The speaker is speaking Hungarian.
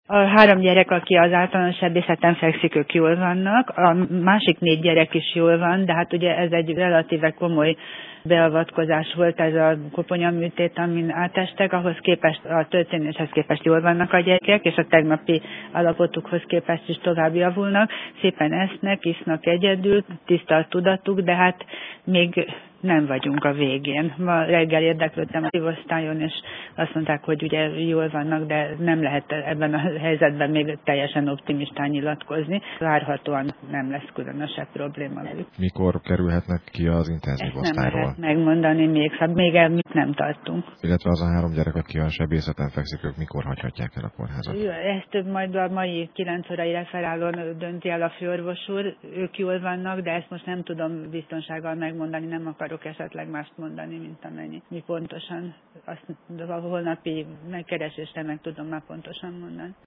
A 3 gyerek, aki az általános sebészeten fekszik, ők jól vannak, a másik 4 gyerek is jól van, de hát ugye ez egy relatíve komoly beavatkozás volt, ez a koponyaműtét, amin átestek, ahhoz képest, a történéshez képest jól vannak a gyerekek, és a tegnapi állapotukhoz képest is tovább javulnak, szépen esznek, isznak egyedül, tiszta a tudatuk, de hát még nem vagyunk a végén. Ma reggel érdeklődtem a szívosztályon, és azt mondták, hogy ugye jól vannak, de nem lehet ebben a helyzetben még teljesen optimistán nyilatkozni. Várhatóan nem lesz különösebb probléma velük. Mikor kerülhetnek ki az intenzív osztályról? Nem lehet megmondani még amit nem tartunk. Illetve az a 3 gyerek, aki a sebészeten fekszik, ők mikor hagyhatják el a kórházat? Ezt majd a mai 9 órai referálón dönti el a főorvos úr. Ők jól vannak, de ezt most nem tudom biztonsággal megmondani, nem akarok esetleg mást mondani, mint amennyi. Mi pontosan, azt a holnapi megkeresésre meg tudom már pontosan mondani.